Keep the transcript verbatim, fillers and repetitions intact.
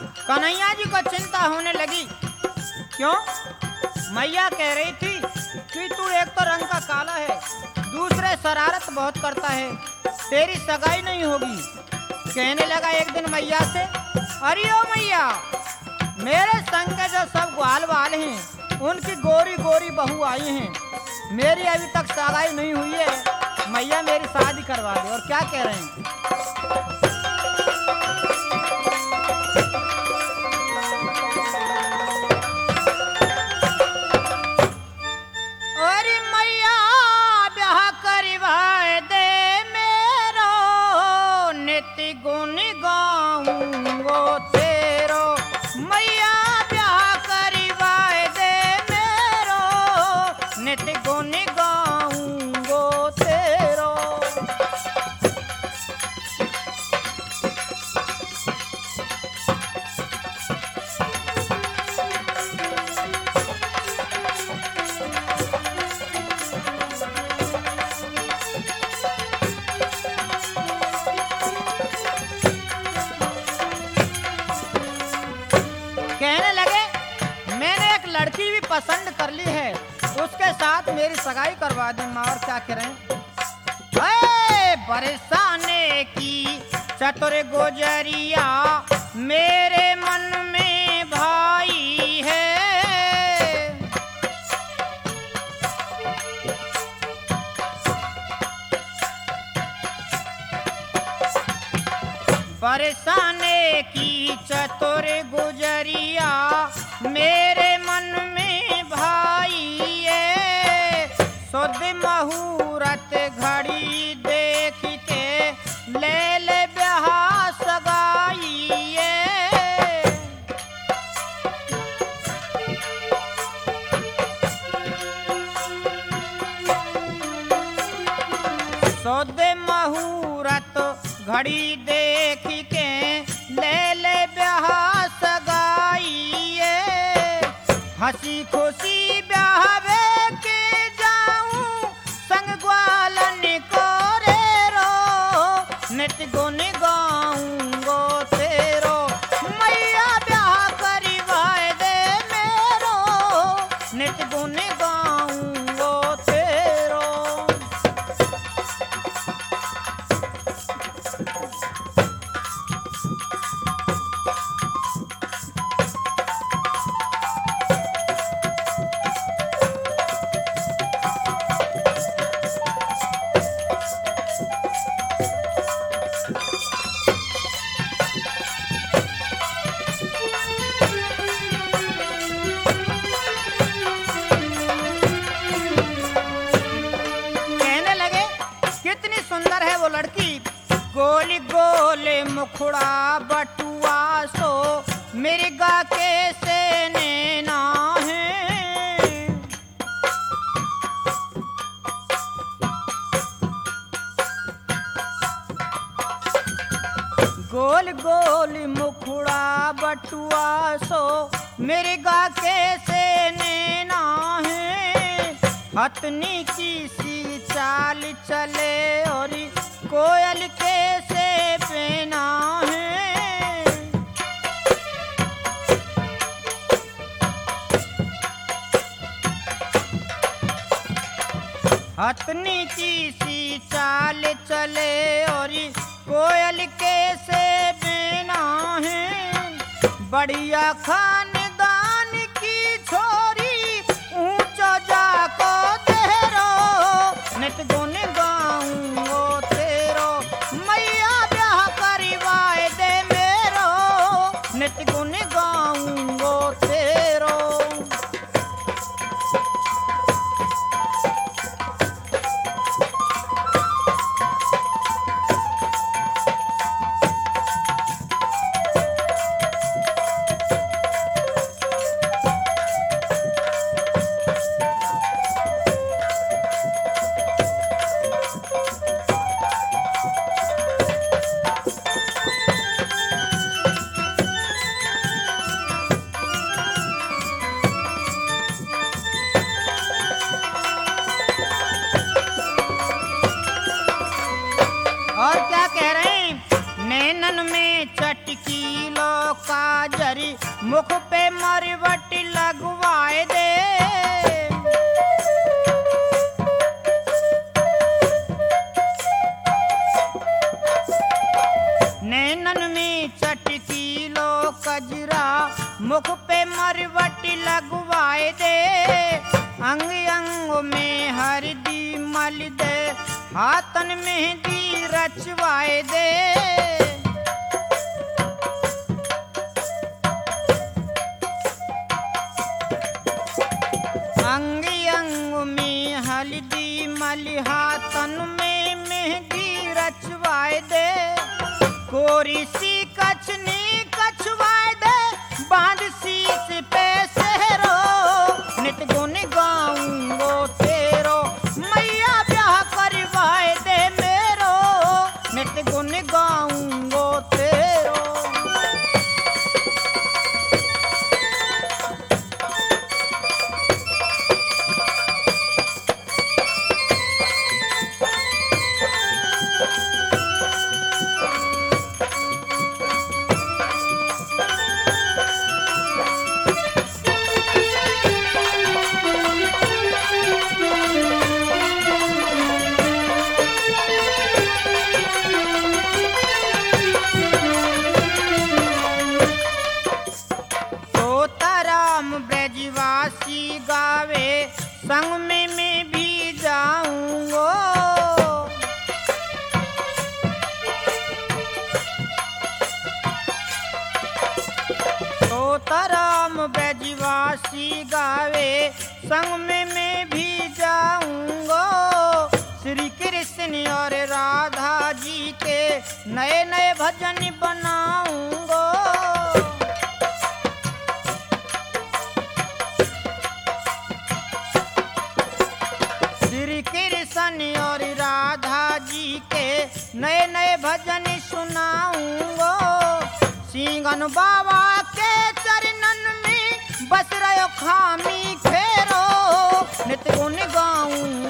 कन्हैया जी को चिंता होने लगी। क्यों? मैया कह रही थी कि तू एक तो रंग का काला है, दूसरे शरारत बहुत करता है, तेरी सगाई नहीं होगी। कहने लगा एक दिन मैया से, अरे ओ मैया, मेरे संग के जो सब ग्वाल वाल हैं उनकी गोरी गोरी बहू आई हैं, मेरी अभी तक सगाई नहीं हुई है, मैया मेरी शादी करवा दे। और क्या कह रहे हैं? अरे मैया ब्याह करवाए दे मेरो, नित्य गुण गाऊंगो तेरो। मैया ब्याह करवाए दे मेरो, नित्य गुण गाऊंगो तेरो। कहने लगे मैंने एक लड़की भी पसंद कर ली है, उसके साथ मेरी सगाई करवा दी माँ। और क्या करें? ऐ बरसाने की चतुर गुजरिया मेरे मन में भाई है। बरसाने की चतुर गुजरिया मेरे मन में भाई है। शुद्ध मुहूर्त घड़ी देख के ले ले ब्याह सगाई है। शुद्ध मुहूर्त घड़ी देख के ले ले ब्याह सगाई है। हंसी खुशी ब्याह के जाऊं संग ग्वालन को रे रो, नित्य गुण गाऊंगो तेरो। मैया ब्याह करवाए दे मेरो, नित्य गुण गाऊंगो तेरो। कहने लगे कितनी सुंदर है वो लड़की, गोली गोले मुखड़ा बटुआ सो मिर्गा के से नैना है। गोल गोल मुखड़ा बटुआ सो मिर्गा के से नैना है। हथनी की सी चाल चले और कोयल के से पेना है। हथनी की सी चाल चले और कोयल के से पेना है। बढ़िया खानदान की छोरी ऊंचा जाको तेरो, नित गुण गाऊंगो तेरो। मैया ब्याह करवाए दे मेरो, नित गुण गाऊंगो तेरो। भौजी मुख पे मरवट लगवाए दे। नैनन में चटकी लो कजरा मुख पे मरवट लगवाए दे। अंग अंग में हरदी मल दे हाथन मेहंदी रचवाए दे। अंग अंग में हल्दी मल हाथन में मेहंदी रचवाए दे। कोरी सी कछनी कछवाए दे बांध शीश पे सहरो। नित गुन गाऊंगो तेरो मैया ब्याह करवाए दे मेरो। नित गुन गाऊंगो तेरो। ब्रजवासी गावे संग में मैं भी जाऊंगो। तोताराम ब्रजवासी गावे संग में मैं भी जाऊंगो। श्री कृष्ण और राधा जी के नए नए भजन बनाऊंगो। कृष्ण और राधा जी के नए नए भजन सुनाऊंगो। सिंगन बाबा के चरणन में बस रहो खामी फेरो। नित गुन गाऊं